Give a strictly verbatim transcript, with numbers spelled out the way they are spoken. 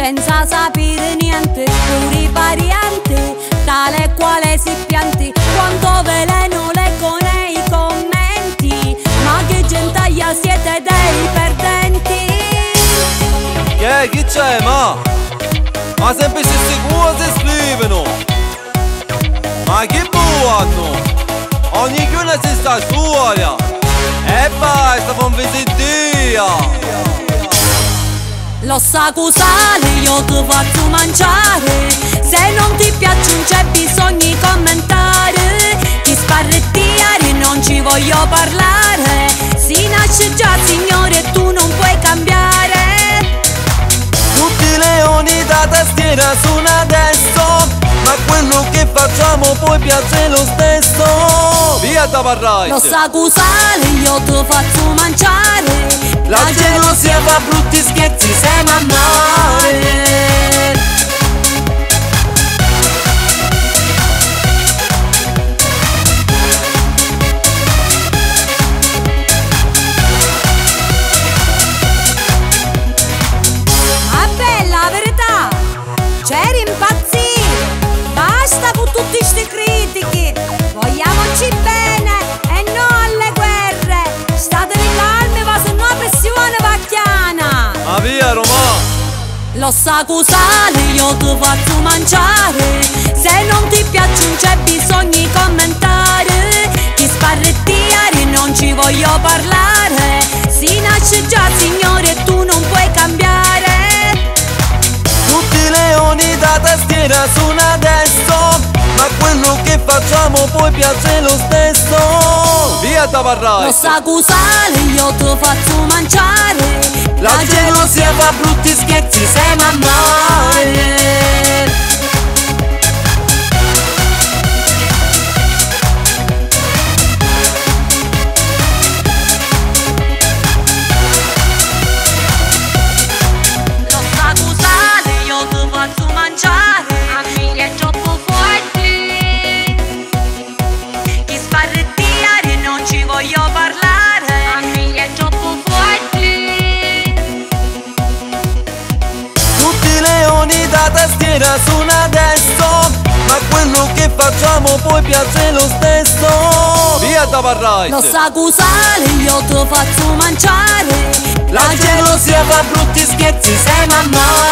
senza sapere niente, pure varianti, tale e quale si pianti, quanto veleno leggo nei commenti, ma che gentaglia siete dei perdenti. Che, chi c'è, ma? Ma sempre queste cose scrivono. Ma che buono! Ogni giorno si sta scuola. E basta, non vi sentia. Lo sa cos'ale, io ti faccio mangiare, se non ti piace non c'è bisogno di commentare, chi sparrettiare non ci voglio parlare, si nasce già signore tu non puoi cambiare. Tutti i leoni da tastiera sono adesso, ma quello che facciamo poi piace lo stesso. Via da parlare. Lo sa cos'ale, io ti faccio mangiare, la gelosia fa brutti scherzi se m'amare. Ma bella verità, c'eri impazzito, basta con tutti sti critichi, vogliamoci bene e non alle guerre, statevi calmi va se no pressione vacchiana. Ma via Roma! Lo sa cos'ale, io ti faccio mangiare, se non ti piace non c'è bisogno di commentare, chi sparrettiare non ci voglio parlare, si nasce già signore tu non puoi cambiare. Tutti i leoni da tastiera sono adesso, ma quello che facciamo poi piace lo stesso. Via da parlare. Lo sa cos'ale, io ti faccio mangiare, la gelosia fa brutti scherzi se m'amare. Lo sa cos'ale, io ti faccio mangiare, amici è troppo forte, chi sparrettiare non ci voglio parlare, amici è troppo forte. Tutti i leoni da tastiera sono adesso, ma quello che facciamo poi piace lo stesso. Via da parlare. Lo sa cos'ale, io ti faccio mangiare, la gelosia fa brutti scherzi se m'amare.